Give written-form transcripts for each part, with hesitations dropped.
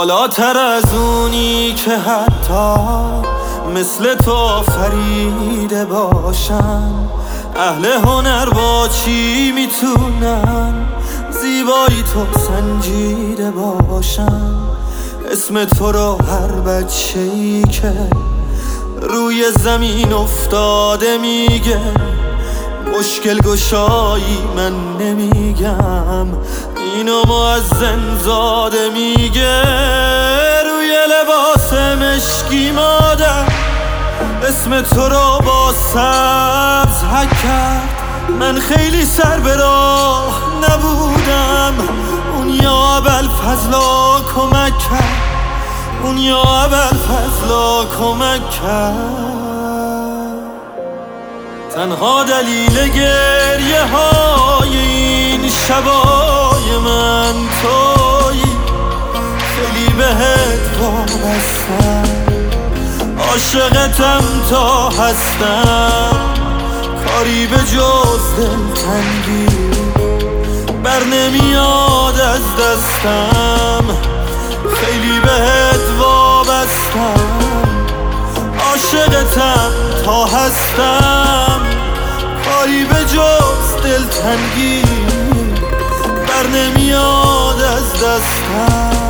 بالاتر از اونی که حتی مثل تو فریده باشن. اهل هنر با چی میتونن زیبایی تو سنجیده باشن؟ اسم تو رو هر بچه‌ای که روی زمین افتاده میگه. مشکل گشایی من نمیگم، اینو مؤذن زاده میگه. روی لباس مشکی مادر اسم تو رو با سبز حک کرد. من خیلی سر به راه نبودم، اون یا ابوالفضلا کمک کرد، اون یا ابوالفضلا کمک کرد. تنها دلیل گریه های این شبای من تویی، خیلی بهت وابستم، عاشقتم تا هستم. کاری به جز دلتنگی بر نمیاد از دستم، خیلی بهت وابستم، عاشقتم تا هستم. کاری به جز دلتنگی بر نمیاد از دستم.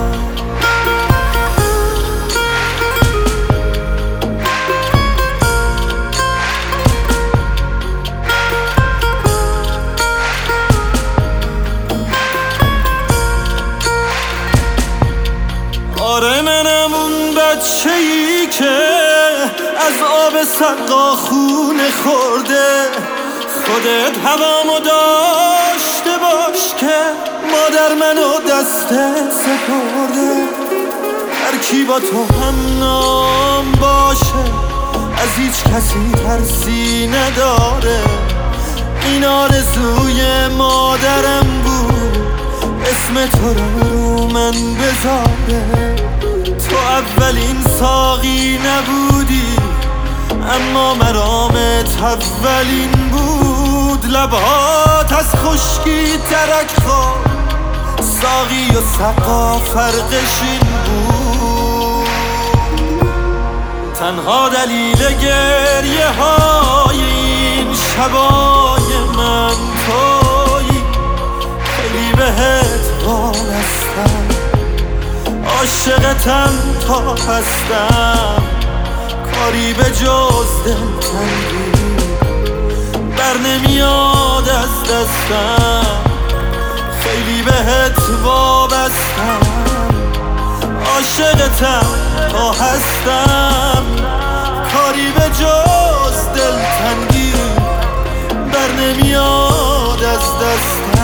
آره منم اون بچه‌ای که از آب سقا خونه خورده. خودت هوامو داشته باش که مادر منو دست سپرده. هر کی با تو هم نام باشه از هیچ کسی ترسی نداره. این آرزوی مادرم بود اسم تو رو من بذاره. تو اولین ساقی نبودی اما مرامت اولین بود. لبهات از خشکی ترک خورد، ساقی و سقا فرقش این بود. تنها دلیل گریه های این شبای من تویی، خیلی بهت وابستم، عاشقتم تا هستم. کاری به جز دلتنگی بر نمیاد از دستم، خیلی بهت وابستم، عاشقتم تا هستم. کاری به جز دلتنگی بر نمیاد از دستم.